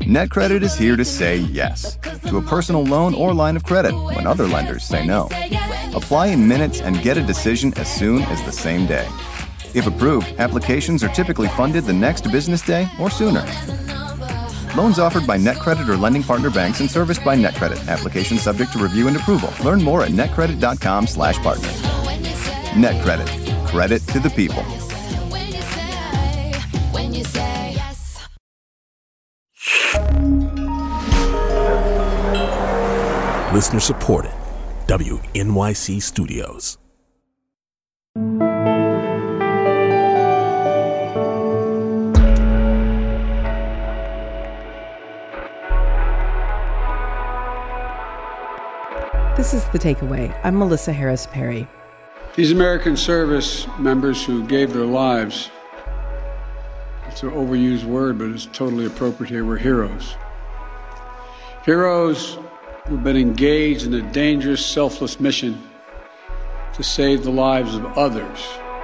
NetCredit is here to say yes to a personal loan or line of credit when other lenders say no. Apply in minutes and get a decision as soon as the same day. If approved, applications are typically funded the next business day or sooner. Loans offered by NetCredit or lending partner banks and serviced by NetCredit. Application subject to review and approval. Learn more at netcredit.com/partner. NetCredit. Credit to the people. Listener supported. WNYC Studios. This is The Takeaway. I'm Melissa Harris Perry. These American service members who gave their lives, it's an overused word, but it's totally appropriate here, were heroes. Heroes who've been engaged in a dangerous, selfless mission to save the lives of others.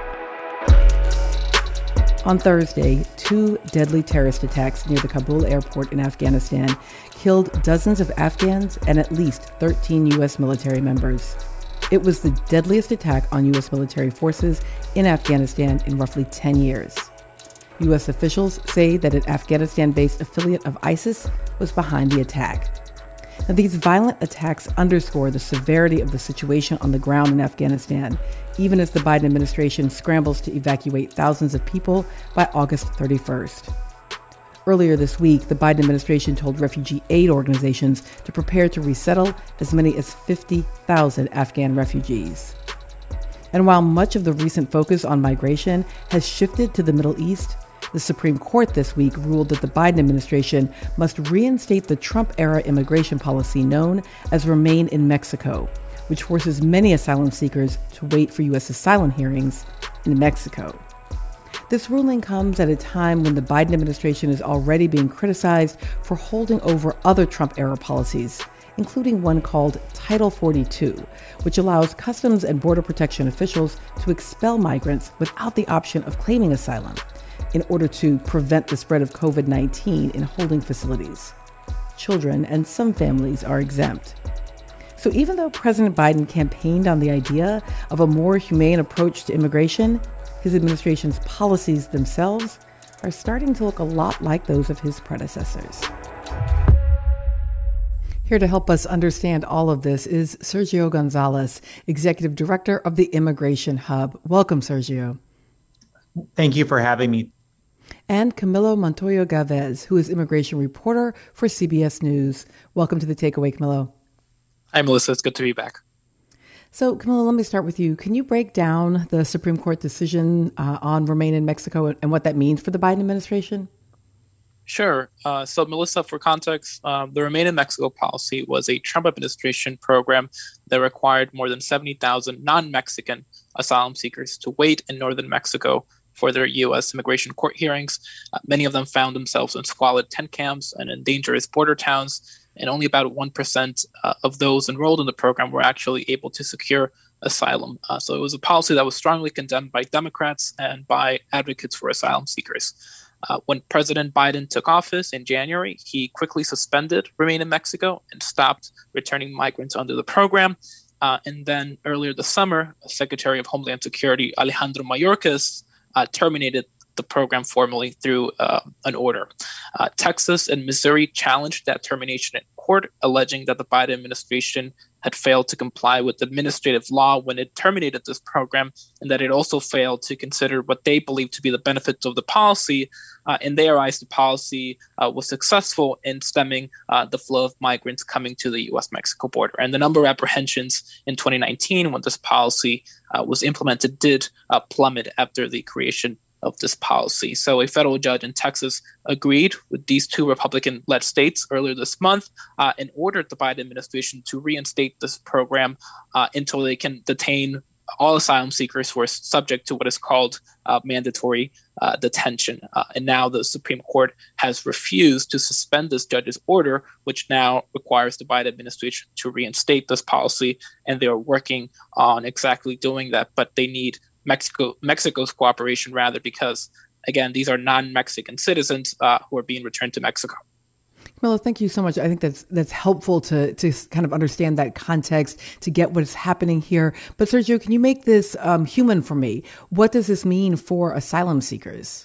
On Thursday, 2 deadly terrorist attacks near the Kabul airport in Afghanistan killed dozens of Afghans and at least 13 U.S. military members. It was the deadliest attack on U.S. military forces in Afghanistan in roughly 10 years. U.S. officials say that an Afghanistan-based affiliate of ISIS was behind the attack. Now, these violent attacks underscore the severity of the situation on the ground in Afghanistan, even as the Biden administration scrambles to evacuate thousands of people by August 31st. Earlier this week, the Biden administration told refugee aid organizations to prepare to resettle as many as 50,000 Afghan refugees. And while much of the recent focus on migration has shifted to the Middle East, the Supreme Court this week ruled that the Biden administration must reinstate the Trump-era immigration policy known as Remain in Mexico, which forces many asylum seekers to wait for U.S. asylum hearings in Mexico. This ruling comes at a time when the Biden administration is already being criticized for holding over other Trump-era policies, including one called Title 42, which allows Customs and Border Protection officials to expel migrants without the option of claiming asylum, in order to prevent the spread of COVID-19 in holding facilities. Children and some families are exempt. So even though President Biden campaigned on the idea of a more humane approach to immigration, his administration's policies themselves are starting to look a lot like those of his predecessors. Here to help us understand all of this is Sergio Gonzalez, Executive Director of the Immigration Hub. Welcome, Sergio. Thank you for having me. And Camilo Montoya Gavez, who is immigration reporter for CBS News. Welcome to The Takeaway, Camilo. Hi, Melissa. It's good to be back. So, Camilo, let me start with you. Can you break down the Supreme Court decision on Remain in Mexico and what that means for the Biden administration? Sure. So, Melissa, for context, the Remain in Mexico policy was a Trump administration program that required more than 70,000 non-Mexican asylum seekers to wait in northern Mexico for their U.S. immigration court hearings. Many of them found themselves in squalid tent camps and in dangerous border towns, and only about 1% of those enrolled in the program were actually able to secure asylum. So it was a policy that was strongly condemned by Democrats and by advocates for asylum seekers. When President Biden took office in January, he quickly suspended Remain in Mexico and stopped returning migrants under the program. And then earlier this summer, Secretary of Homeland Security Alejandro Mayorkas terminated the program formally through an order. Texas and Missouri challenged that termination in court, alleging that the Biden administration had failed to comply with administrative law when it terminated this program, and that it also failed to consider what they believed to be the benefits of the policy. In their eyes, the policy was successful in stemming the flow of migrants coming to the U.S.-Mexico border. And the number of apprehensions in 2019 when this policy was implemented did plummet after the creation of this policy. So a federal judge in Texas agreed with these 2 Republican-led states earlier this month and ordered the Biden administration to reinstate this program until they can detain all asylum seekers who are subject to what is called mandatory detention. And now the Supreme Court has refused to suspend this judge's order, which now requires the Biden administration to reinstate this policy. And they are working on exactly doing that, but they need Mexico's cooperation rather, because again, these are non-Mexican citizens who are being returned to Mexico. Camilla, thank you so much. I think that's helpful to kind of understand that context, to get what's happening here. But Sergio, can you make this human for me? What does this mean for asylum seekers?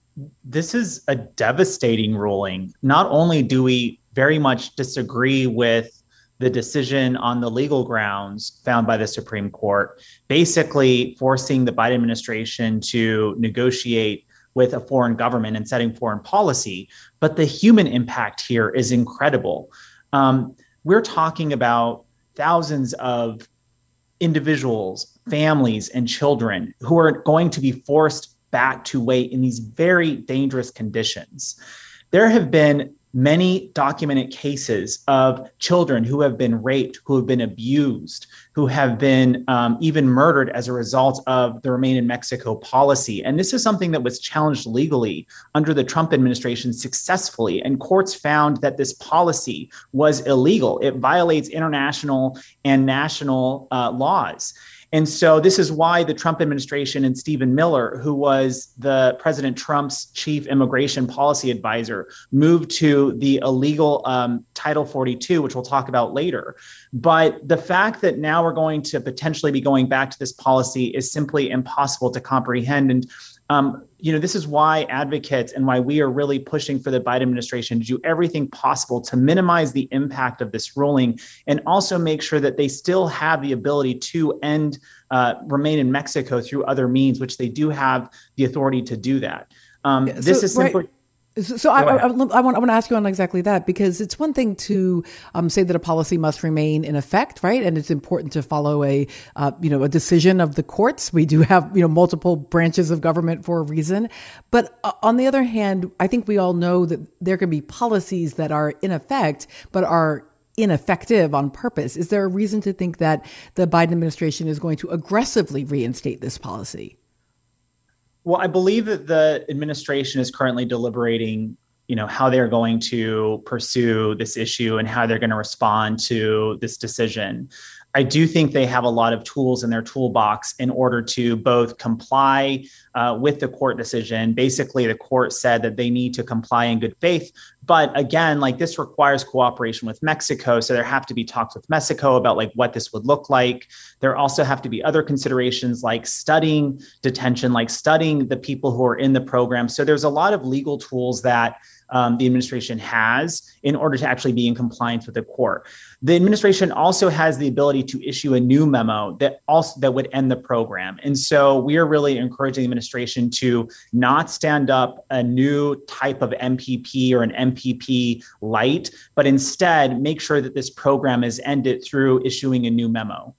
This is a devastating ruling. Not only do we very much disagree with the decision on the legal grounds found by the Supreme Court, basically forcing the Biden administration to negotiate with a foreign government and setting foreign policy. But the human impact here is incredible. We're talking about thousands of individuals, families, and children who are going to be forced back to wait in these very dangerous conditions. There have been many documented cases of children who have been raped, who have been abused, who have been even murdered as a result of the Remain in Mexico policy. And this is something that was challenged legally under the Trump administration successfully. And courts found that this policy was illegal. It violates international and national laws. And so this is why the Trump administration and Stephen Miller, who was the President Trump's chief immigration policy advisor, moved to the illegal Title 42, which we'll talk about later. But the fact that now we're going to potentially be going back to this policy is simply impossible to comprehend. And this is why advocates and why we are really pushing for the Biden administration to do everything possible to minimize the impact of this ruling and also make sure that they still have the ability to end Remain in Mexico through other means, which they do have the authority to do that. This is simply... Right. So I want to ask you on exactly that, because it's one thing to say that a policy must remain in effect, right? And it's important to follow a decision of the courts. We do have, multiple branches of government for a reason. But on the other hand, I think we all know that there can be policies that are in effect, but are ineffective on purpose. Is there a reason to think that the Biden administration is going to aggressively reinstate this policy? Well, I believe that the administration is currently deliberating, how they're going to pursue this issue and how they're going to respond to this decision. I do think they have a lot of tools in their toolbox in order to both comply with the court decision. Basically, the court said that they need to comply in good faith. But again, this requires cooperation with Mexico. So there have to be talks with Mexico about what this would look like. There also have to be other considerations like studying detention, like studying the people who are in the program. So there's a lot of legal tools that the administration has in order to actually be in compliance with the court. The administration also has the ability to issue a new memo that would end the program. And so we are really encouraging the administration to not stand up a new type of MPP or an MPP light, but instead make sure that this program is ended through issuing a new memo.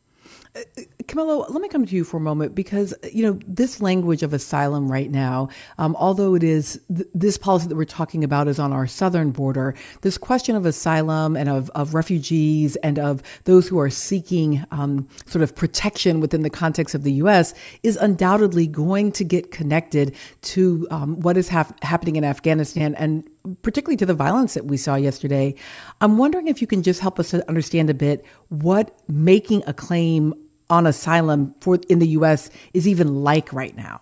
Camilla, let me come to you for a moment because, this language of asylum right now, although it is this policy that we're talking about is on our southern border, this question of asylum and of refugees and of those who are seeking sort of protection within the context of the U.S. is undoubtedly going to get connected to what is happening in Afghanistan and particularly to the violence that we saw yesterday. I'm wondering if you can just help us to understand a bit what making a claim on asylum in the U.S. is even like right now.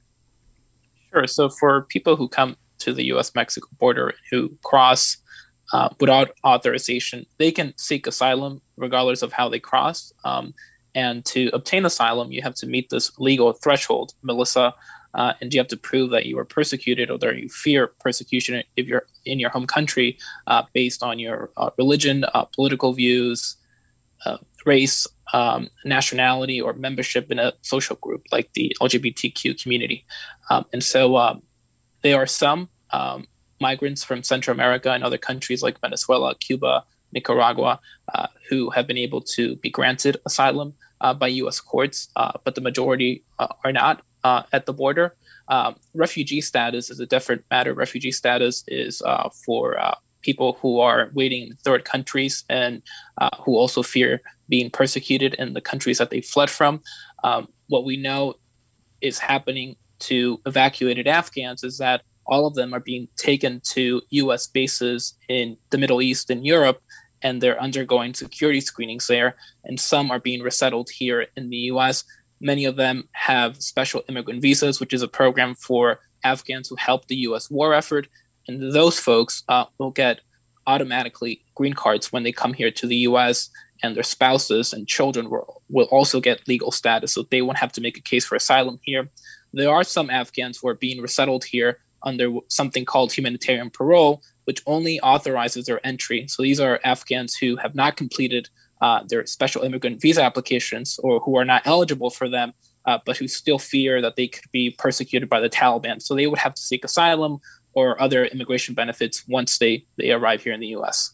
Sure. So for people who come to the U.S.-Mexico border who cross without authorization, they can seek asylum regardless of how they cross. And to obtain asylum, you have to meet this legal threshold, Melissa, and you have to prove that you are persecuted or that you fear persecution if you're in your home country based on your religion, political views, race, nationality, or membership in a social group like the LGBTQ community. And so there are some migrants from Central America and other countries like Venezuela, Cuba, Nicaragua, who have been able to be granted asylum by U.S. courts, but the majority are not at the border. Refugee status is a different matter. Refugee status is for people who are waiting in third countries and who also fear being persecuted in the countries that they fled from. What we know is happening to evacuated Afghans is that all of them are being taken to U.S. bases in the Middle East and Europe, and they're undergoing security screenings there. And some are being resettled here in the U.S. Many of them have special immigrant visas, which is a program for Afghans who help the U.S. war effort. And those folks will get automatically green cards when they come here to the US, and their spouses and children will also get legal status, so they won't have to make a case for asylum here. There are some Afghans who are being resettled here under something called humanitarian parole, which only authorizes their entry. So these are Afghans who have not completed their special immigrant visa applications, or who are not eligible for them, but who still fear that they could be persecuted by the Taliban. So they would have to seek asylum or other immigration benefits once they arrive here in the U.S.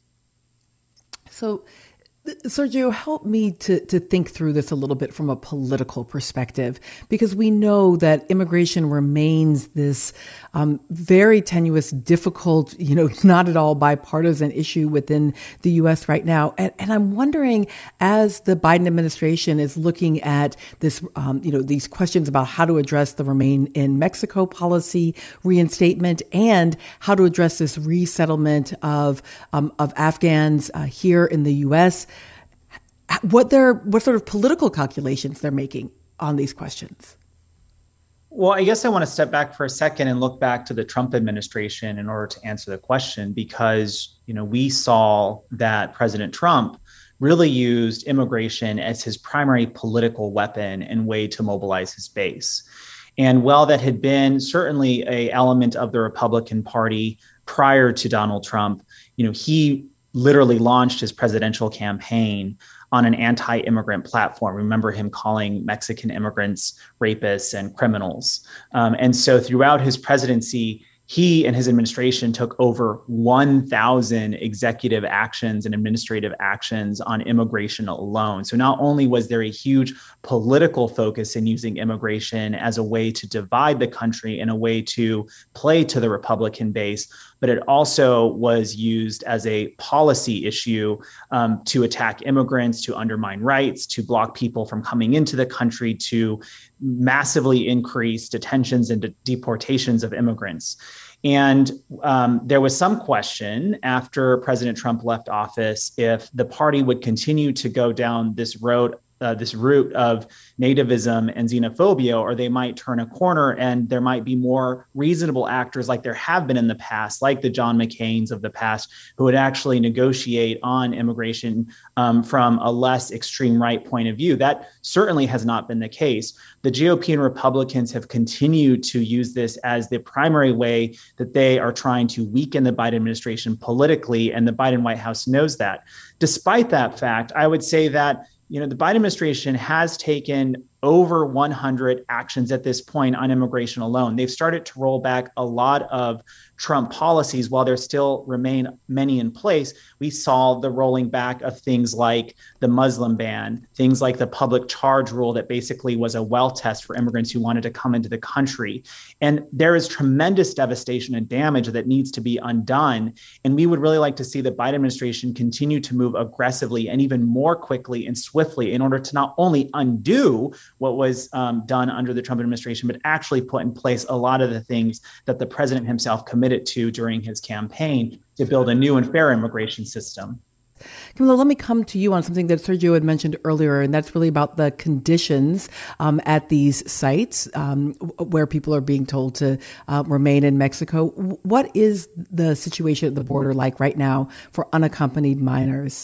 So, Sergio, help me to think through this a little bit from a political perspective, because we know that immigration remains this very tenuous, difficult, not at all bipartisan issue within the U.S. right now. And I'm wondering, as the Biden administration is looking at this, these questions about how to address the Remain in Mexico policy reinstatement and how to address this resettlement of Afghans here in the U.S., what sort of political calculations they're making on these questions. Well, I guess I want to step back for a second and look back to the Trump administration in order to answer the question, because, we saw that President Trump really used immigration as his primary political weapon and way to mobilize his base. And while that had been certainly an element of the Republican Party prior to Donald Trump, he literally launched his presidential campaign on an anti-immigrant platform. Remember him calling Mexican immigrants rapists and criminals. And so throughout his presidency, he and his administration took over 1,000 executive actions and administrative actions on immigration alone. So not only was there a huge political focus in using immigration as a way to divide the country and a way to play to the Republican base, but it also was used as a policy issue to attack immigrants, to undermine rights, to block people from coming into the country, to massively increase detentions and deportations of immigrants. And there was some question after President Trump left office if the party would continue to go down this route of nativism and xenophobia, or they might turn a corner and there might be more reasonable actors like there have been in the past, like the John McCains of the past, who would actually negotiate on immigration from a less extreme right point of view. That certainly has not been the case. The GOP and Republicans have continued to use this as the primary way that they are trying to weaken the Biden administration politically, and the Biden White House knows that. Despite that fact, I would say that the Biden administration has taken over 100 actions at this point on immigration alone. They've started to roll back a lot of Trump policies while there still remain many in place. We saw the rolling back of things like the Muslim ban, things like the public charge rule that basically was a well test for immigrants who wanted to come into the country. And there is tremendous devastation and damage that needs to be undone. And we would really like to see the Biden administration continue to move aggressively and even more quickly and swiftly in order to not only undo what was done under the Trump administration, but actually put in place a lot of the things that the president himself committed to during his campaign to build a new and fair immigration system. Camila, let me come to you on something that Sergio had mentioned earlier, and that's really about the conditions at these sites where people are being told to remain in Mexico. What is the situation at the border like right now for unaccompanied minors?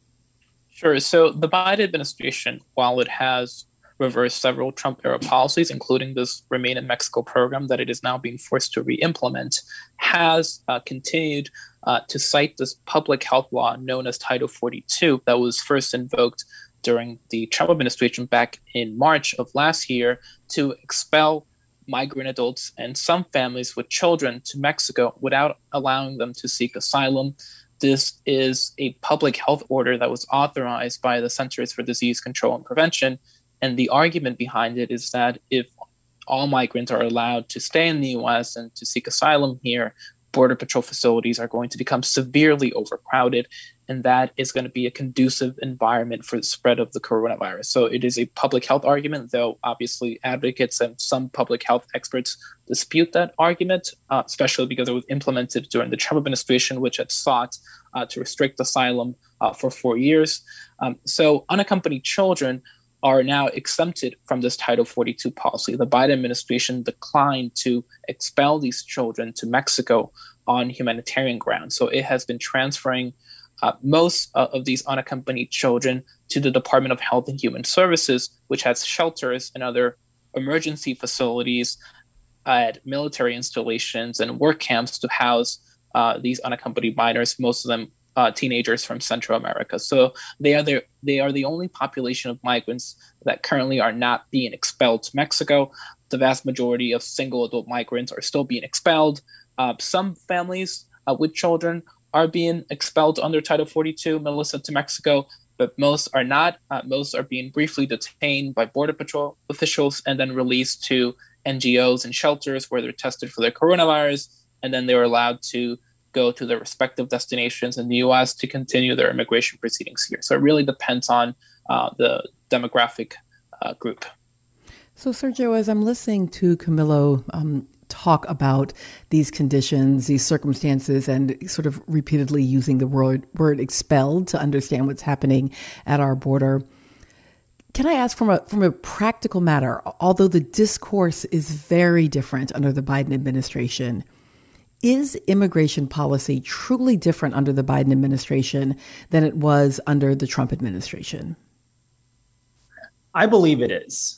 Sure. So the Biden administration, while it has reversed several Trump-era policies, including this Remain in Mexico program that it is now being forced to re-implement, has continued to cite this public health law known as Title 42 that was first invoked during the Trump administration back in March of last year to expel migrant adults and some families with children to Mexico without allowing them to seek asylum. This is a public health order that was authorized by the Centers for Disease Control and Prevention. And the argument behind it is that if all migrants are allowed to stay in the U.S. and to seek asylum here, Border Patrol facilities are going to become severely overcrowded, and that is going to be a conducive environment for the spread of the coronavirus. So it is a public health argument, though obviously advocates and some public health experts dispute that argument, especially because it was implemented during the Trump administration, which had sought to restrict asylum for 4 years. So unaccompanied children are now exempted from this Title 42 policy. The Biden administration declined to expel these children to Mexico on humanitarian grounds. So it has been transferring most of these unaccompanied children to the Department of Health and Human Services, which has shelters and other emergency facilities at military installations and work camps to house these unaccompanied minors, most of them teenagers from Central America. So they are the only population of migrants that currently are not being expelled to Mexico. The vast majority of single adult migrants are still being expelled. Some families with children are being expelled under Title 42, Melissa, to Mexico, but most are not. Most are being briefly detained by Border Patrol officials and then released to NGOs and shelters where they're tested for their coronavirus, and then they're allowed to go to their respective destinations in the U.S. to continue their immigration proceedings here. So it really depends on the demographic group. So, Sergio, as I'm listening to Camilo talk about these conditions, these circumstances, and sort of repeatedly using the word expelled to understand what's happening at our border, can I ask from a practical matter, although the discourse is very different under the Biden administration, is immigration policy truly different under the Biden administration than it was under the Trump administration? I believe it is.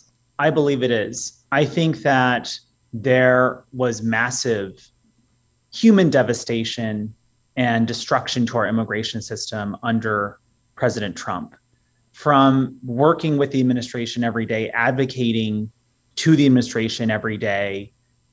I think that there was massive human devastation and destruction to our immigration system under President Trump. From working with the administration every day, advocating to the administration every day,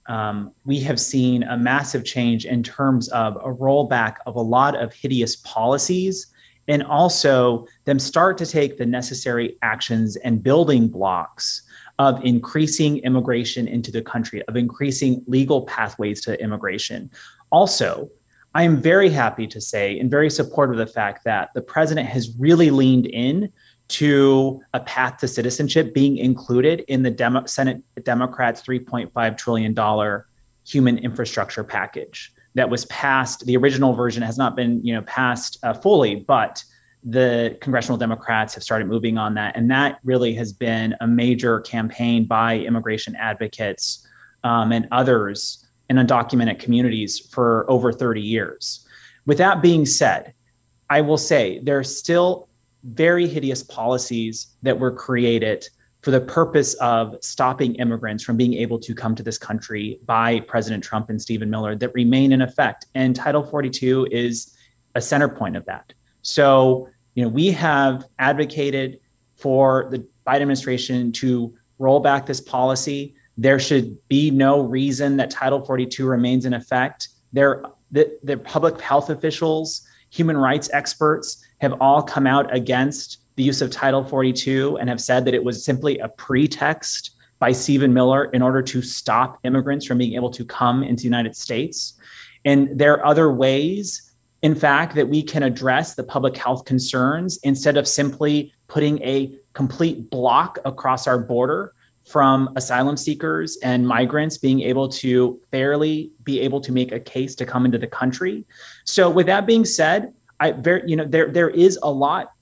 we have seen a massive change in terms of a rollback of a lot of hideous policies, and also them start to take the necessary actions and building blocks of increasing immigration into the country, of increasing legal pathways to immigration. Also, I am very happy to say and very supportive of the fact that the president has really leaned in to a path to citizenship being included in the Senate Democrats' $3.5 trillion human infrastructure package that was passed. The original version has not been, passed fully, but the congressional Democrats have started moving on that. And that really has been a major campaign by immigration advocates and others in undocumented communities for over 30 years. With that being said, I will say there's still very hideous policies that were created for the purpose of stopping immigrants from being able to come to this country by President Trump and Stephen Miller that remain in effect. And Title 42 is a center point of that. So, we have advocated for the Biden administration to roll back this policy. There should be no reason that Title 42 remains in effect. The public health officials, human rights experts have all come out against the use of Title 42 and have said that it was simply a pretext by Stephen Miller in order to stop immigrants from being able to come into the United States. And there are other ways, in fact, that we can address the public health concerns instead of simply putting a complete block across our border from asylum seekers and migrants being able to fairly be able to make a case to come into the country. So with that being said, there is a lot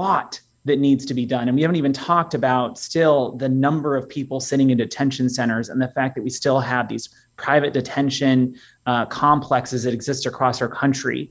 that needs to be done. And we haven't even talked about still the number of people sitting in detention centers and the fact that we still have these private detention complexes that exist across our country.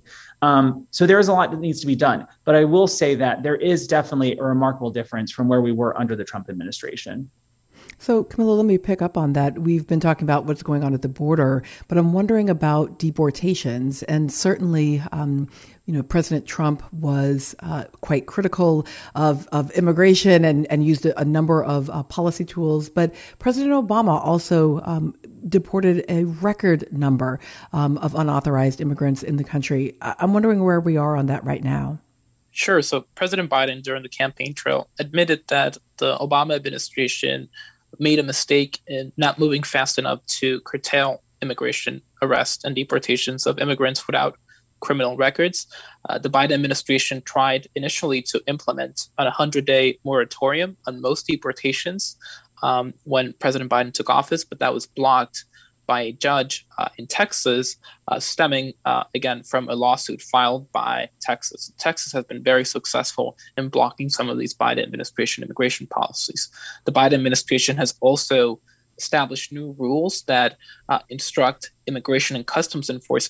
So there is a lot that needs to be done. But I will say that there is definitely a remarkable difference from where we were under the Trump administration. So, Camilo, let me pick up on that. We've been talking about what's going on at the border, but I'm wondering about deportations. And certainly, President Trump was quite critical of immigration and used a number of policy tools. But President Obama also deported a record number of unauthorized immigrants in the country. I'm wondering where we are on that right now. Sure. So President Biden, during the campaign trail, admitted that the Obama administration made a mistake in not moving fast enough to curtail immigration arrests and deportations of immigrants without criminal records. The Biden administration tried initially to implement a 100-day moratorium on most deportations when President Biden took office, but that was blocked by a judge in Texas, stemming, again, from a lawsuit filed by Texas. Texas has been very successful in blocking some of these Biden administration immigration policies. The Biden administration has also established new rules that instruct immigration and customs enforcement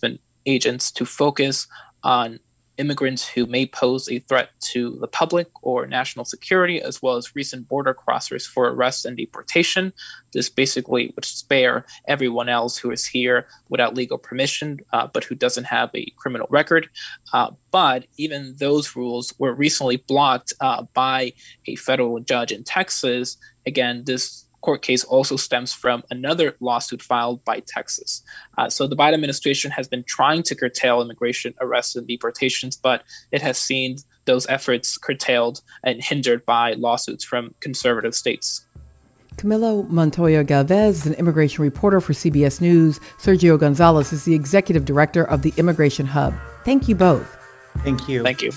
agents to focus on immigrants who may pose a threat to the public or national security, as well as recent border crossers for arrest and deportation. This basically would spare everyone else who is here without legal permission, but who doesn't have a criminal record. But even those rules were recently blocked by a federal judge in Texas. Again, this court case also stems from another lawsuit filed by Texas. So the Biden administration has been trying to curtail immigration arrests and deportations, but it has seen those efforts curtailed and hindered by lawsuits from conservative states. Camilo Montoya Galvez is an immigration reporter for CBS News. Sergio Gonzalez is the executive director of the Immigration Hub. Thank you both. Thank you. Thank you.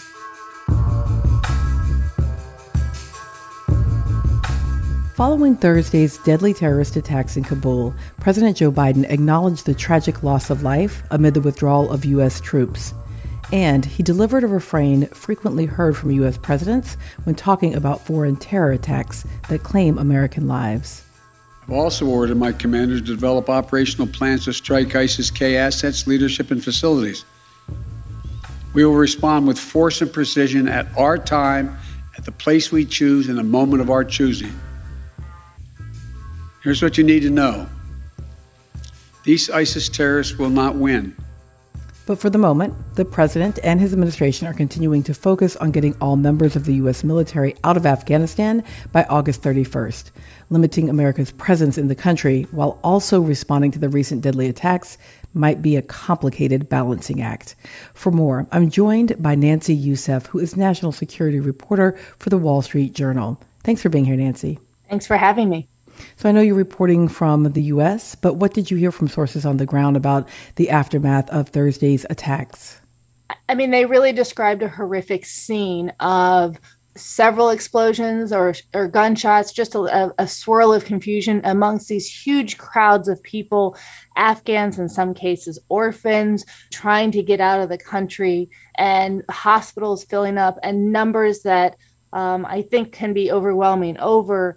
Following Thursday's deadly terrorist attacks in Kabul, President Joe Biden acknowledged the tragic loss of life amid the withdrawal of U.S. troops. And he delivered a refrain frequently heard from U.S. presidents when talking about foreign terror attacks that claim American lives. I've also ordered my commanders to develop operational plans to strike ISIS-K assets, leadership, and facilities. We will respond with force and precision at our time, at the place we choose, in the moment of our choosing. Here's what you need to know. These ISIS terrorists will not win. But for the moment, the president and his administration are continuing to focus on getting all members of the U.S. military out of Afghanistan by August 31st, limiting America's presence in the country while also responding to the recent deadly attacks might be a complicated balancing act. For more, I'm joined by Nancy Youssef, who is national security reporter for the Wall Street Journal. Thanks for being here, Nancy. Thanks for having me. So I know you're reporting from the U.S., but what did you hear from sources on the ground about the aftermath of Thursday's attacks? I mean, they really described a horrific scene of several explosions or gunshots, just a swirl of confusion amongst these huge crowds of people, Afghans, in some cases orphans, trying to get out of the country, and hospitals filling up, and numbers that I think can be overwhelming. Over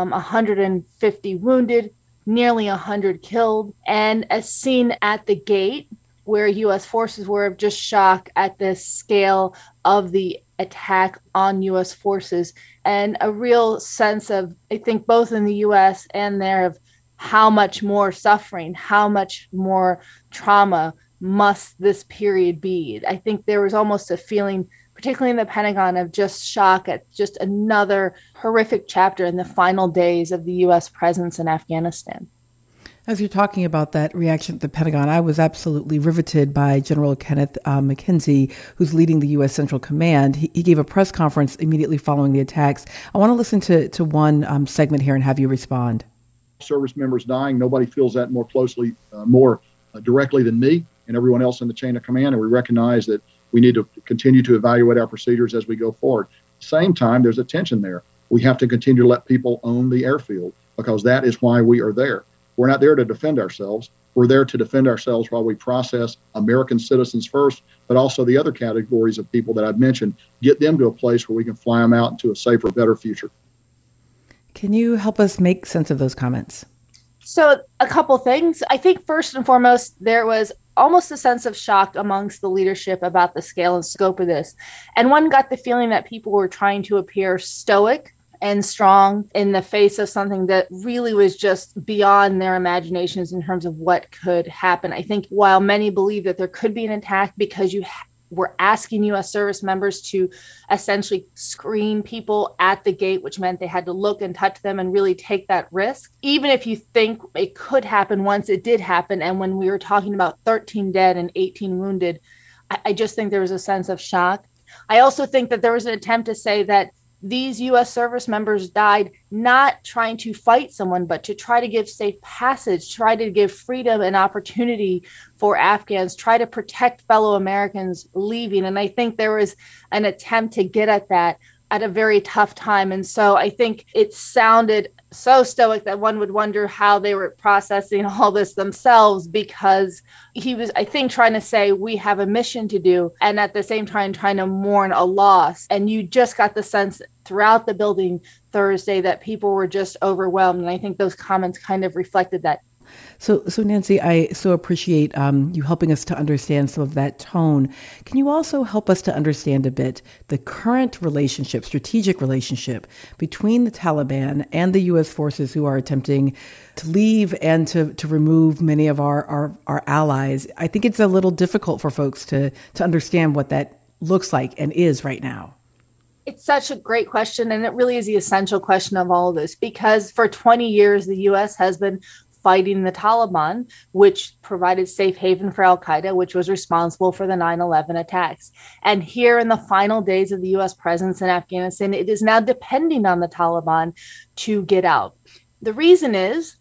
150 wounded, nearly 100 killed, and a scene at the gate where U.S. forces were of just shock at the scale of the attack on U.S. forces, and a real sense of, I think, both in the U.S. and there, of how much more suffering, how much more trauma must this period be. I think there was almost a feeling, particularly in the Pentagon, of just shock at just another horrific chapter in the final days of the U.S. presence in Afghanistan. As you're talking about that reaction at the Pentagon, I was absolutely riveted by General Kenneth McKenzie, who's leading the U.S. Central Command. He gave a press conference immediately following the attacks. I want to listen to one segment here and have you respond. Service members dying, nobody feels that more closely, more directly than me and everyone else in the chain of command, and we recognize that we need to continue to evaluate our procedures as we go forward. At the same time, there's a tension there. We have to continue to let people own the airfield, because that is why we are there. We're not there to defend ourselves. We're there to defend ourselves while we process American citizens first, but also the other categories of people that I've mentioned, get them to a place where we can fly them out into a safer, better future. Can you help us make sense of those comments? So a couple things. I think first and foremost, there was almost a sense of shock amongst the leadership about the scale and scope of this. And one got the feeling that people were trying to appear stoic and strong in the face of something that really was just beyond their imaginations in terms of what could happen. I think while many believe that there could be an attack because you were asking U.S. service members to essentially screen people at the gate, which meant they had to look and touch them and really take that risk. Even if you think it could happen, once it did happen, and when we were talking about 13 dead and 18 wounded, I just think there was a sense of shock. I also think that there was an attempt to say that these U.S. service members died not trying to fight someone, but to try to give safe passage, try to give freedom and opportunity for Afghans, try to protect fellow Americans leaving. And I think there was an attempt to get at that at a very tough time. And so I think it sounded so stoic that one would wonder how they were processing all this themselves, because he was, I think, trying to say we have a mission to do, and at the same time trying to mourn a loss. And you just got the sense throughout the building Thursday that people were just overwhelmed. And I think those comments kind of reflected that. So Nancy, I so appreciate you helping us to understand some of that tone. Can you also help us to understand a bit the current relationship, strategic relationship between the Taliban and the U.S. forces who are attempting to leave and to remove many of our allies? I think it's a little difficult for folks to understand what that looks like and is right now. It's such a great question, and it really is the essential question of all of this, because for 20 years, the U.S. has been fighting the Taliban, which provided safe haven for al-Qaeda, which was responsible for the 9/11 attacks. And here in the final days of the U.S. presence in Afghanistan, it is now depending on the Taliban to get out. The reason is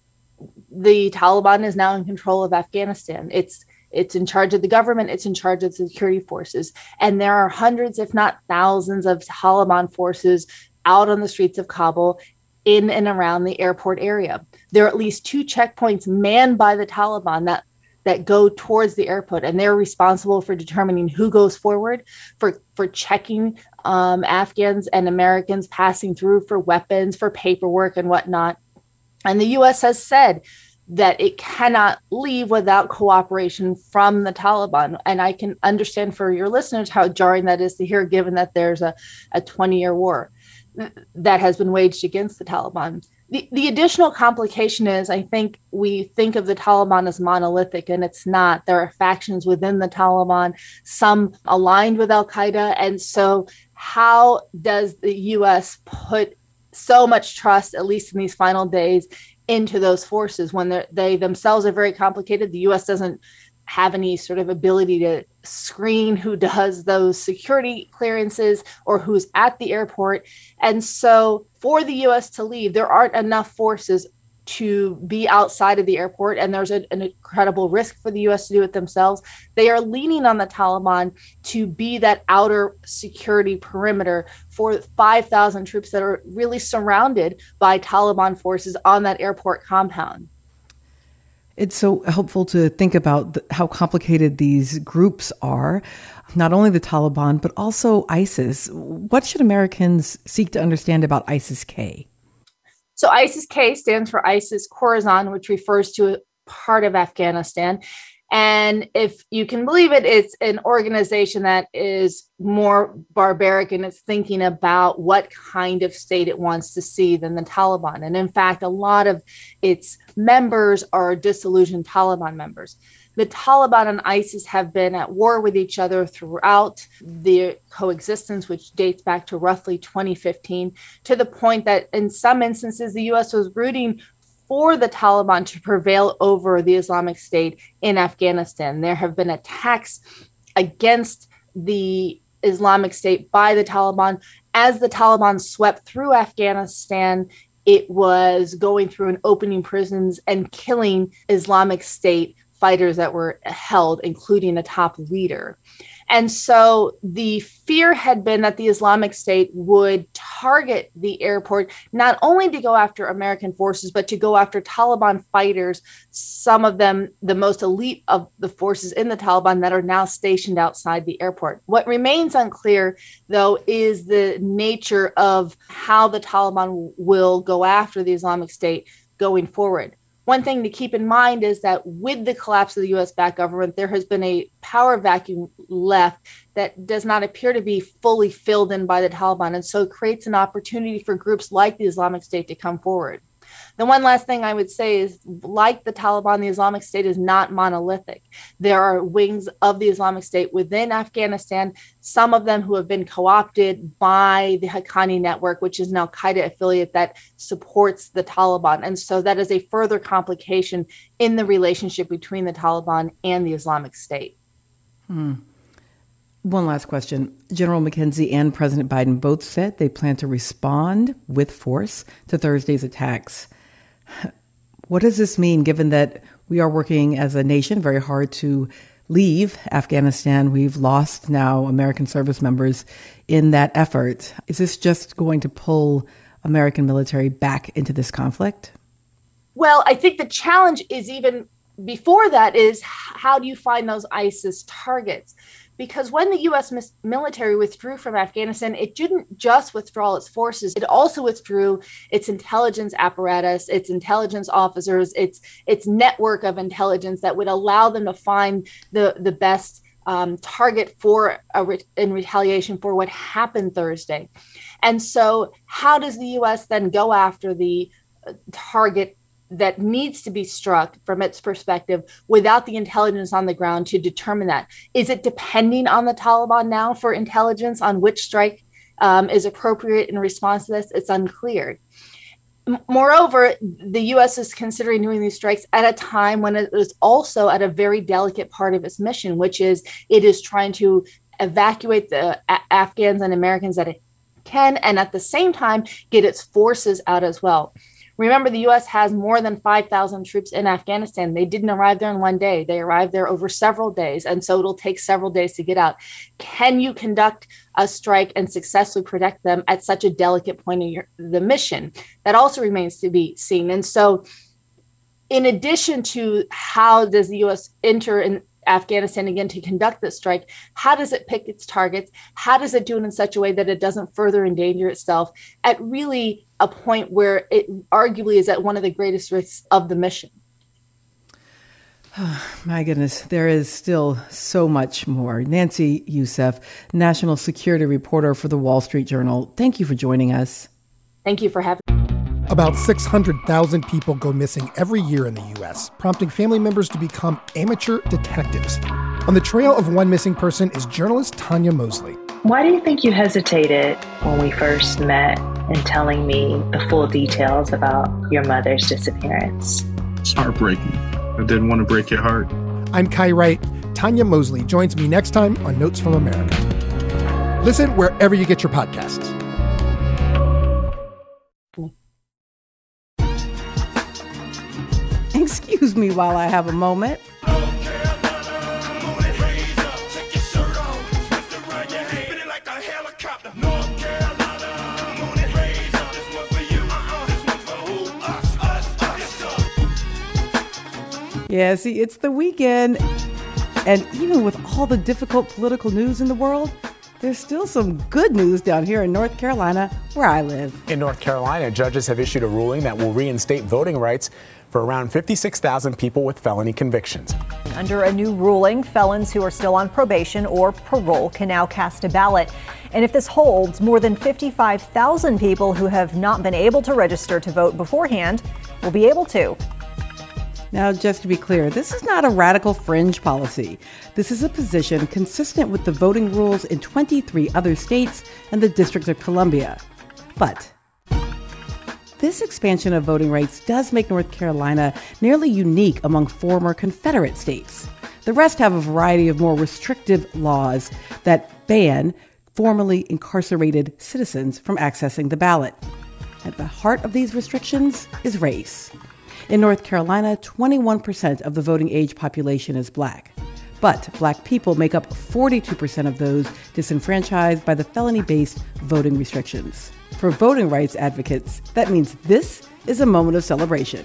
the Taliban is now in control of Afghanistan. It's in charge of the government. It's in charge of the security forces. And there are hundreds, if not thousands, of Taliban forces out on the streets of Kabul in and around the airport area. There are at least 2 checkpoints manned by the Taliban that go towards the airport, and they're responsible for determining who goes forward, for checking Afghans and Americans passing through for weapons, for paperwork and whatnot. And the U.S. has said that it cannot leave without cooperation from the Taliban. And I can understand for your listeners how jarring that is to hear, given that there's a 20-year war that has been waged against the Taliban. The additional complication is, I think we think of the Taliban as monolithic, and it's not. There are factions within the Taliban, some aligned with al-Qaeda. And so how does the U.S. put so much trust, at least in these final days, into those forces when they themselves are very complicated? The U.S. doesn't have any sort of ability to screen who does those security clearances or who's at the airport. And so for the U.S. to leave, there aren't enough forces to be outside of the airport, and there's an incredible risk for the U.S. to do it themselves. They are leaning on the Taliban to be that outer security perimeter for 5,000 troops that are really surrounded by Taliban forces on that airport compound. It's so helpful to think about how complicated these groups are, not only the Taliban, but also ISIS. What should Americans seek to understand about ISIS-K? So ISIS-K stands for ISIS Khorasan, which refers to a part of Afghanistan. And if you can believe it, it's an organization that is more barbaric in its thinking about what kind of state it wants to see than the Taliban. And in fact, a lot of its members are disillusioned Taliban members. The Taliban and ISIS have been at war with each other throughout the coexistence, which dates back to roughly 2015, to the point that in some instances, the U.S. was rooting for the Taliban to prevail over the Islamic State in Afghanistan. There have been attacks against the Islamic State by the Taliban. As the Taliban swept through Afghanistan, it was going through and opening prisons and killing Islamic State fighters that were held, including a top leader. And so the fear had been that the Islamic State would target the airport, not only to go after American forces, but to go after Taliban fighters, some of them the most elite of the forces in the Taliban that are now stationed outside the airport. What remains unclear, though, is the nature of how the Taliban will go after the Islamic State going forward. One thing to keep in mind is that with the collapse of the U.S.-backed government, there has been a power vacuum left that does not appear to be fully filled in by the Taliban. And so it creates an opportunity for groups like the Islamic State to come forward. The one last thing I would say is, like the Taliban, the Islamic State is not monolithic. There are wings of the Islamic State within Afghanistan, some of them who have been co-opted by the Haqqani Network, which is an al-Qaeda affiliate that supports the Taliban. And so that is a further complication in the relationship between the Taliban and the Islamic State. One last question. General McKenzie and President Biden both said they plan to respond with force to Thursday's attacks. What does this mean, given that we are working as a nation very hard to leave Afghanistan? We've lost now American service members in that effort. Is this just going to pull American military back into this conflict? Well, I think the challenge is even before that is, how do you find those ISIS targets? Because when the U.S. military withdrew from Afghanistan, it didn't just withdraw its forces. It also withdrew its intelligence apparatus, its intelligence officers, its network of intelligence that would allow them to find the best target in retaliation for what happened Thursday. And so how does the U.S. then go after the target that needs to be struck from its perspective without the intelligence on the ground to determine that? Is it depending on the Taliban now for intelligence on which strike is appropriate in response to this? It's unclear. Moreover, the U.S. is considering doing these strikes at a time when it is also at a very delicate part of its mission, which is it is trying to evacuate the Afghans and Americans that it can, and at the same time, get its forces out as well. Remember, the U.S. has more than 5,000 troops in Afghanistan. They didn't arrive there in one day. They arrived there over several days, and so it'll take several days to get out. Can you conduct a strike and successfully protect them at such a delicate point in the mission? That also remains to be seen. And so in addition to how does the U.S. enter in Afghanistan again to conduct this strike, how does it pick its targets? How does it do it in such a way that it doesn't further endanger itself at really a point where it arguably is at one of the greatest risks of the mission? Oh, my goodness, there is still so much more. Nancy Youssef, national security reporter for the Wall Street Journal. Thank you for joining us. Thank you for having me. About 600,000 people go missing every year in the U.S., prompting family members to become amateur detectives. On the trail of one missing person is journalist Tanya Mosley. Why do you think you hesitated when we first met in telling me the full details about your mother's disappearance? It's heartbreaking. I didn't want to break your heart. I'm Kai Wright. Tanya Mosley joins me next time on Notes from America. Listen wherever you get your podcasts. Excuse me while I have a moment. Yeah, see, it's the weekend. And even with all the difficult political news in the world, there's still some good news down here in North Carolina, where I live. In North Carolina, judges have issued a ruling that will reinstate voting rights for around 56,000 people with felony convictions. Under a new ruling, felons who are still on probation or parole can now cast a ballot. And if this holds, more than 55,000 people who have not been able to register to vote beforehand will be able to. Now, just to be clear, this is not a radical fringe policy. This is a position consistent with the voting rules in 23 other states and the District of Columbia. But this expansion of voting rights does make North Carolina nearly unique among former Confederate states. The rest have a variety of more restrictive laws that ban formerly incarcerated citizens from accessing the ballot. At the heart of these restrictions is race. In North Carolina, 21% of the voting age population is Black. But Black people make up 42% of those disenfranchised by the felony-based voting restrictions. For voting rights advocates, that means this is a moment of celebration.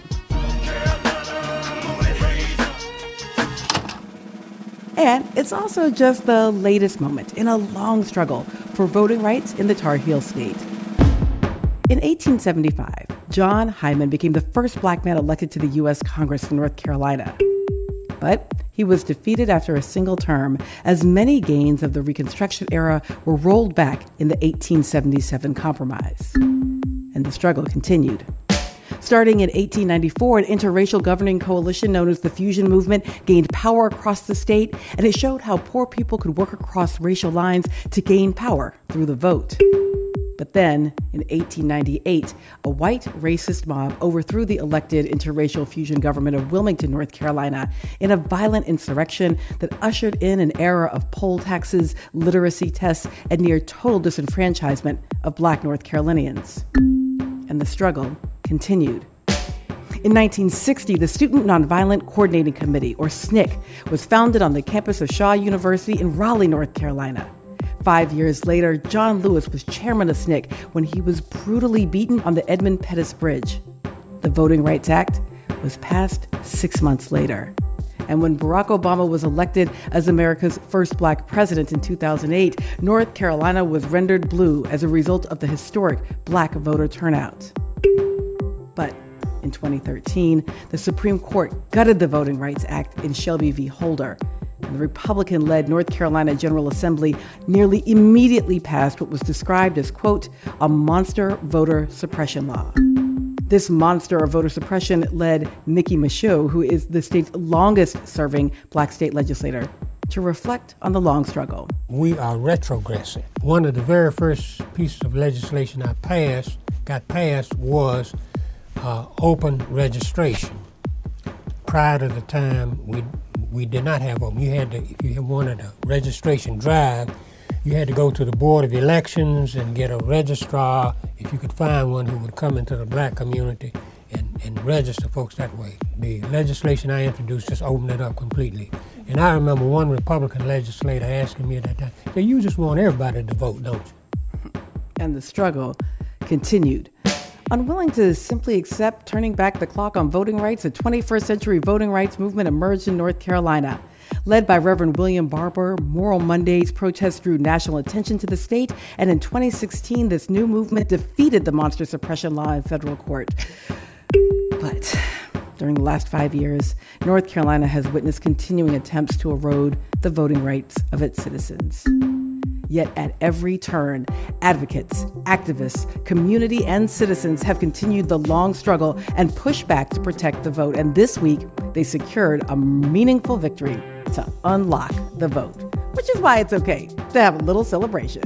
And it's also just the latest moment in a long struggle for voting rights in the Tar Heel state. In 1875, John Hyman became the first Black man elected to the U.S. Congress from North Carolina. But he was defeated after a single term, as many gains of the Reconstruction era were rolled back in the 1877 Compromise. And the struggle continued. Starting in 1894, an interracial governing coalition known as the Fusion Movement gained power across the state, and it showed how poor people could work across racial lines to gain power through the vote. But then, in 1898, a white racist mob overthrew the elected interracial fusion government of Wilmington, North Carolina, in a violent insurrection that ushered in an era of poll taxes, literacy tests, and near total disenfranchisement of Black North Carolinians. And the struggle continued. In 1960, the Student Nonviolent Coordinating Committee, or SNCC, was founded on the campus of Shaw University in Raleigh, North Carolina. 5 years later, John Lewis was chairman of SNCC when he was brutally beaten on the Edmund Pettus Bridge. The Voting Rights Act was passed 6 months later. And when Barack Obama was elected as America's first black president in 2008, North Carolina was rendered blue as a result of the historic black voter turnout. But in 2013, the Supreme Court gutted the Voting Rights Act in Shelby v. Holder. And the Republican-led North Carolina General Assembly nearly immediately passed what was described as, quote, a monster voter suppression law. This monster of voter suppression led Nikki Michaud, who is the state's longest-serving black state legislator, to reflect on the long struggle. We are retrogressing. One of the very first pieces of legislation I got passed was open registration. Prior to the time, we did not have open. You had to, if you wanted a registration drive, you had to go to the Board of Elections and get a registrar, if you could find one who would come into the black community and register folks that way. The legislation I introduced just opened it up completely. And I remember one Republican legislator asking me at that time, so you just want everybody to vote, don't you? And the struggle continued. Unwilling to simply accept turning back the clock on voting rights, a 21st century voting rights movement emerged in North Carolina. Led by Reverend William Barber, Moral Mondays protests drew national attention to the state, and in 2016, this new movement defeated the monster suppression law in federal court. But during the last 5 years, North Carolina has witnessed continuing attempts to erode the voting rights of its citizens. Yet at every turn, advocates, activists, community, and citizens have continued the long struggle and pushback to protect the vote. And this week, they secured a meaningful victory to unlock the vote, which is why it's okay to have a little celebration.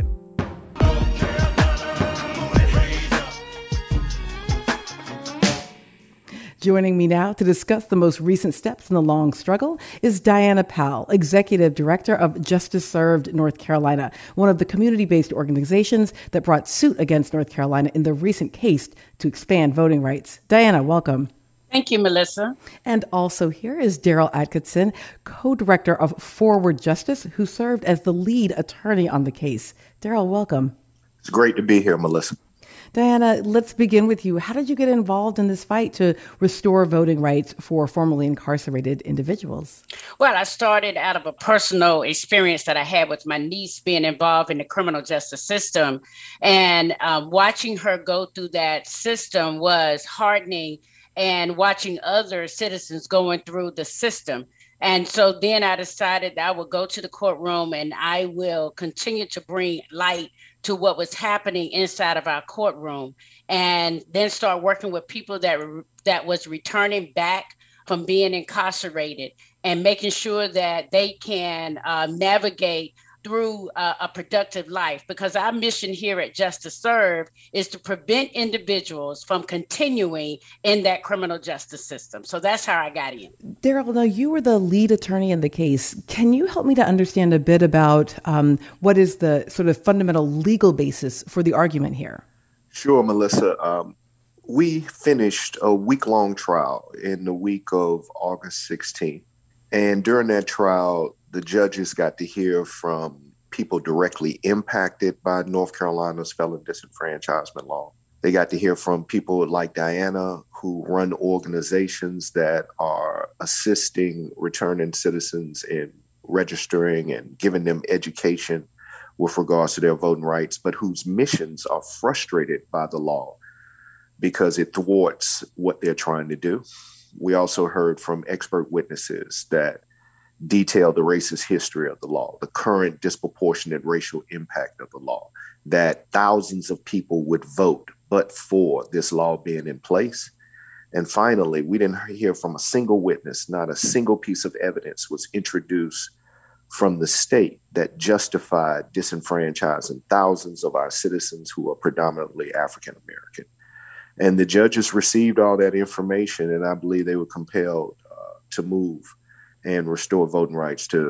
Joining me now to discuss the most recent steps in the long struggle is Diana Powell, Executive Director of Justice Served North Carolina, one of the community-based organizations that brought suit against North Carolina in the recent case to expand voting rights. Diana, welcome. Thank you, Melissa. And also here is Daryl Atkinson, co-director of Forward Justice, who served as the lead attorney on the case. Daryl, welcome. It's great to be here, Melissa. Diana, let's begin with you. How did you get involved in this fight to restore voting rights for formerly incarcerated individuals? Well, I started out of a personal experience that I had with my niece being involved in the criminal justice system. And watching her go through that system was heartening, and watching other citizens going through the system. And so then I decided that I would go to the courtroom and I will continue to bring light to what was happening inside of our courtroom, and then start working with people that was returning back from being incarcerated and making sure that they can navigate through a productive life, because our mission here at Justice Served is to prevent individuals from continuing in that criminal justice system. So that's how I got in. Daryl, now you were the lead attorney in the case. Can you help me to understand a bit about what is the sort of fundamental legal basis for the argument here? Sure, Melissa. We finished a week-long trial in the week of August 16th. And during that trial, the judges got to hear from people directly impacted by North Carolina's felon disenfranchisement law. They got to hear from people like Diana, who run organizations that are assisting returning citizens in registering and giving them education with regards to their voting rights, but whose missions are frustrated by the law because it thwarts what they're trying to do. We also heard from expert witnesses that detail the racist history of the law, the current disproportionate racial impact of the law, that thousands of people would vote but for this law being in place. And finally, we didn't hear from a single witness, not a single piece of evidence was introduced from the state that justified disenfranchising thousands of our citizens who are predominantly African American. And the judges received all that information, and I believe they were compelled to move and restore voting rights to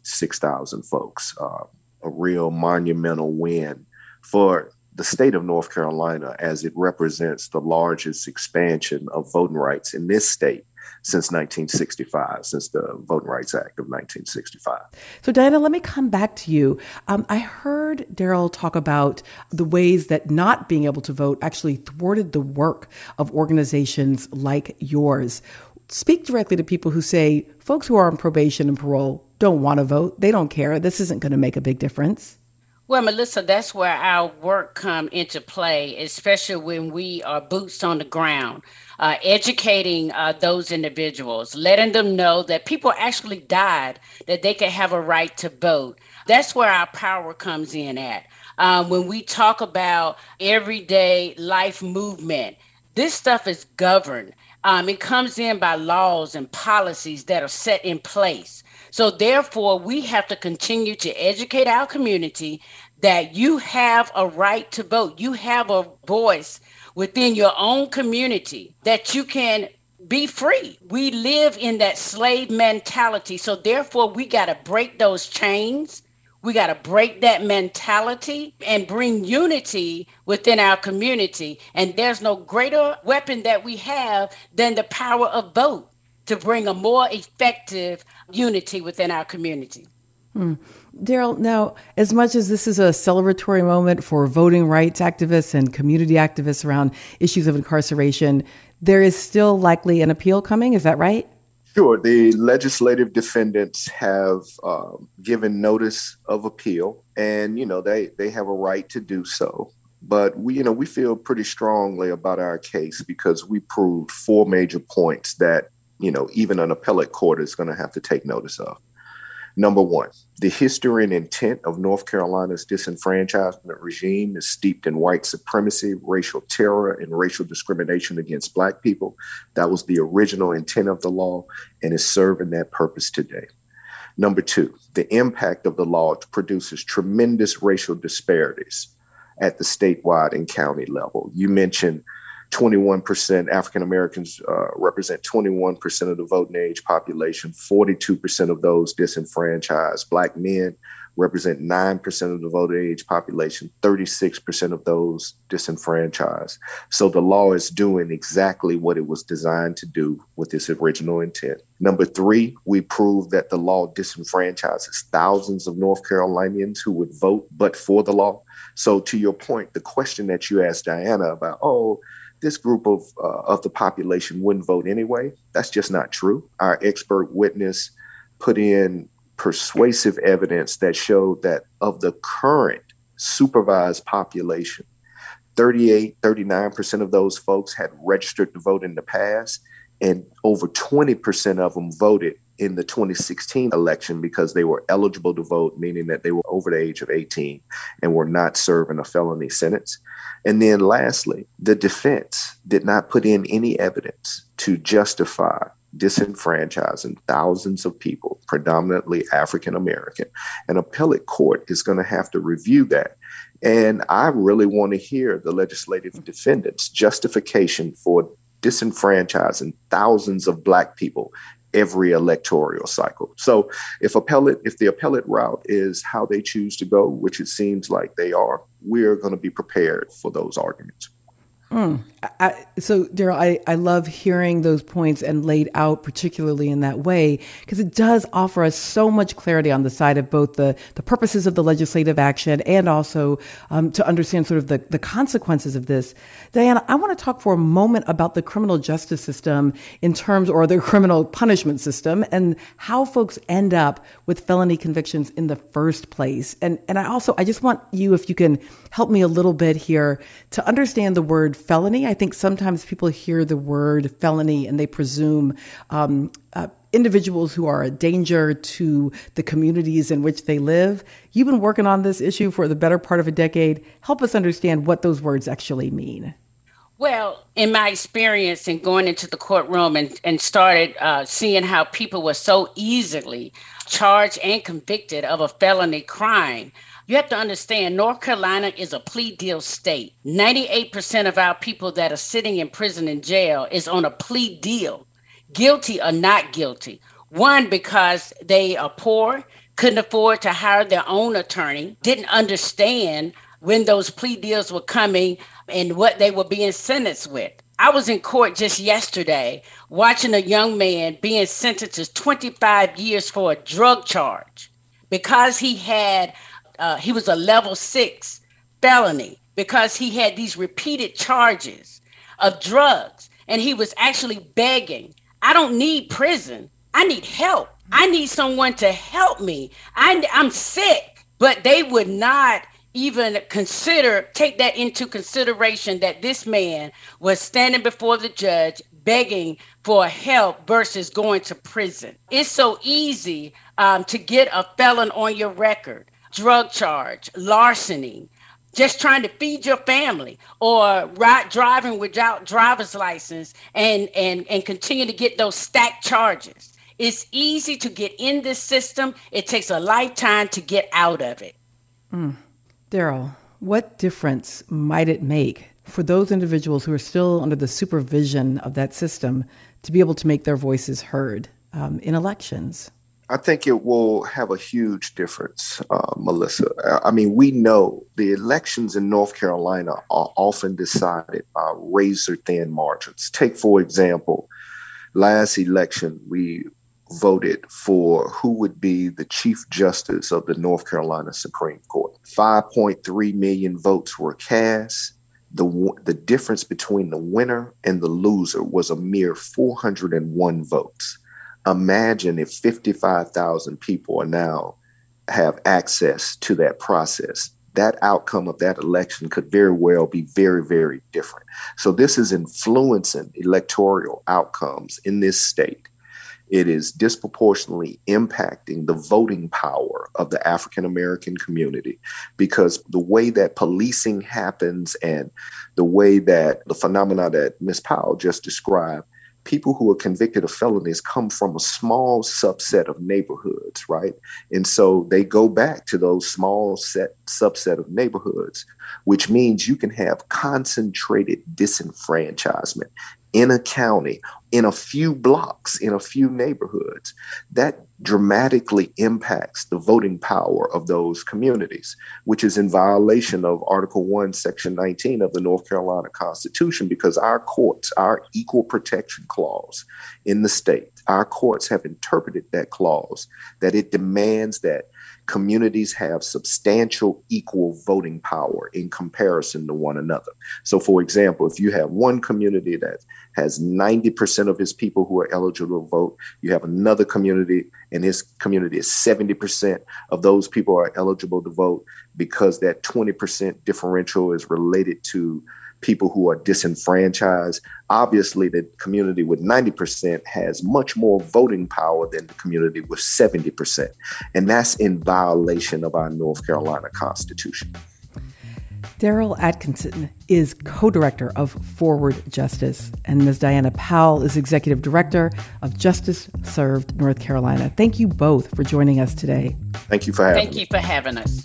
56,000 folks. A real monumental win for the state of North Carolina, as it represents the largest expansion of voting rights in this state since 1965, since the Voting Rights Act of 1965. So Diana, let me come back to you. I heard Daryl talk about the ways that not being able to vote actually thwarted the work of organizations like yours. speak directly to people who say folks who are on probation and parole don't want to vote. They don't care. This isn't going to make a big difference. Well, Melissa, that's where our work come into play, especially when we are boots on the ground, educating those individuals, letting them know that people actually died, that they can have a right to vote. That's where our power comes in at. When we talk about everyday life movement, this stuff is governed. It comes in by laws and policies that are set in place. So therefore, we have to continue to educate our community that you have a right to vote. You have a voice within your own community, that you can be free. We live in that slave mentality. So therefore, we got to break those chains. We got to break that mentality and bring unity within our community. And there's no greater weapon that we have than the power of vote to bring a more effective unity within our community. Daryl, now, as much as this is a celebratory moment for voting rights activists and community activists around issues of incarceration, there is still likely an appeal coming. Is that right? Sure. The legislative defendants have given notice of appeal, and, they have a right to do so. But we feel pretty strongly about our case because we proved 4 major points that, even an appellate court is going to have to take notice of. Number 1, the history and intent of North Carolina's disenfranchisement regime is steeped in white supremacy, racial terror, and racial discrimination against Black people. That was the original intent of the law and is serving that purpose today. Number 2, the impact of the law produces tremendous racial disparities at the statewide and county level. You mentioned 21% African Americans represent 21% of the voting age population, 42% of those disenfranchised. Black men represent 9% of the voting age population, 36% of those disenfranchised. So the law is doing exactly what it was designed to do with its original intent. Number 3, we proved that the law disenfranchises thousands of North Carolinians who would vote but for the law. So to your point, the question that you asked Diana about, this group of the population wouldn't vote anyway, that's just not true. Our expert witness put in persuasive evidence that showed that of the current supervised population, 39% of those folks had registered to vote in the past, and over 20% of them voted in the 2016 election because they were eligible to vote, meaning that they were over the age of 18 and were not serving a felony sentence. And then lastly, the defense did not put in any evidence to justify disenfranchising thousands of people, predominantly African American. An appellate court is going to have to review that. And I really want to hear the legislative defendants' justification for disenfranchising thousands of Black people every electoral cycle. So if the appellate route is how they choose to go, which it seems like they are, we're going to be prepared for those arguments. So, Daryl, I love hearing those points and laid out particularly in that way, because it does offer us so much clarity on the side of both the purposes of the legislative action and also to understand sort of the consequences of this. Diana, I want to talk for a moment about the criminal justice system or the criminal punishment system and how folks end up with felony convictions in the first place. And I just want you, if you can help me a little bit here, to understand the word felony. I think sometimes people hear the word felony and they presume individuals who are a danger to the communities in which they live. You've been working on this issue for the better part of a decade. Help us understand what those words actually mean. Well, in my experience in going into the courtroom and started seeing how people were so easily charged and convicted of a felony crime, you have to understand North Carolina is a plea deal state. 98% of our people that are sitting in prison and jail is on a plea deal, guilty or not guilty. One, because they are poor, couldn't afford to hire their own attorney, didn't understand when those plea deals were coming and what they were being sentenced with. I was in court just yesterday watching a young man being sentenced to 25 years for a drug charge because he was a level 6 felony, because he had these repeated charges of drugs, and he was actually begging I don't need prison. I need help. I need someone to help me. I'm sick. But they would not even take that into consideration, that this man was standing before the judge begging for help versus going to prison. It's so easy to get a felon on your record, drug charge, larceny, just trying to feed your family, or driving without driver's license and continue to get those stacked charges. It's easy to get in this system. It takes a lifetime to get out of it. Daryl, what difference might it make for those individuals who are still under the supervision of that system to be able to make their voices heard in elections? I think it will have a huge difference, Melissa. I mean, we know the elections in North Carolina are often decided by razor-thin margins. Take, for example, last election, we voted for who would be the Chief Justice of the North Carolina Supreme Court. 5.3 million votes were cast. The difference between the winner and the loser was a mere 401 votes. Imagine if 55,000 people now have access to that process. That outcome of that election could very well be very, very different. So this is influencing electoral outcomes in this state. It is disproportionately impacting the voting power of the African American community, because the way that policing happens and the way that the phenomena that Ms. Powell just described, people who are convicted of felonies come from a small subset of neighborhoods, right? And so they go back to those small subset of neighborhoods, which means you can have concentrated disenfranchisement in a county, in a few blocks, in a few neighborhoods. That dramatically impacts the voting power of those communities, which is in violation of Article 1, Section 19 of the North Carolina Constitution, because our courts, our equal protection clause in the state, our courts have interpreted that clause that it demands that communities have substantial equal voting power in comparison to one another. So, for example, if you have one community that has 90% of its people who are eligible to vote, you have another community and his community is 70% of those people are eligible to vote, because that 20% differential is related to people who are disenfranchised. Obviously, the community with 90% has much more voting power than the community with 70%. And that's in violation of our North Carolina Constitution. Daryl Atkinson is co-director of Forward Justice, and Ms. Diana Powell is executive director of Justice Served North Carolina. Thank you both for joining us today. Thank you for having us. Thank you for having us.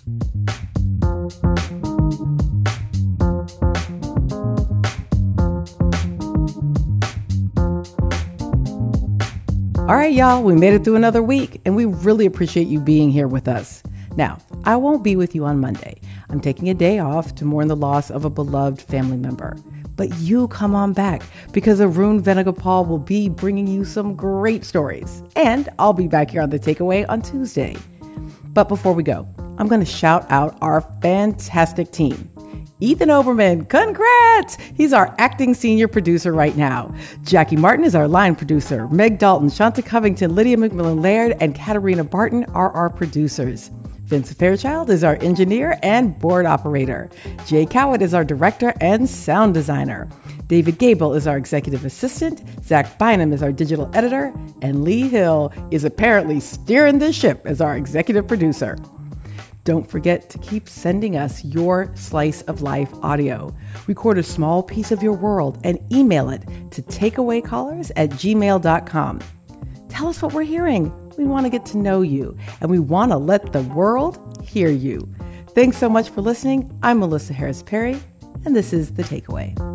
All right, y'all, we made it through another week, and we really appreciate you being here with us. Now, I won't be with you on Monday. I'm taking a day off to mourn the loss of a beloved family member. But you come on back, because Arun Venugopal will be bringing you some great stories. And I'll be back here on The Takeaway on Tuesday. But before we go, I'm going to shout out our fantastic team. Ethan Oberman, congrats! He's our acting senior producer right now. Jackie Martin is our line producer. Meg Dalton, Shanta Covington, Lydia McMillan-Laird, and Katarina Barton are our producers. Vince Fairchild is our engineer and board operator. Jay Cowett is our director and sound designer. David Gable is our executive assistant. Zach Bynum is our digital editor. And Lee Hill is apparently steering the ship as our executive producer. Don't forget to keep sending us your slice of life audio. Record a small piece of your world and email it to takeawaycallers@gmail.com. Tell us what we're hearing. We want to get to know you, and we want to let the world hear you. Thanks so much for listening. I'm Melissa Harris Perry, and this is The Takeaway.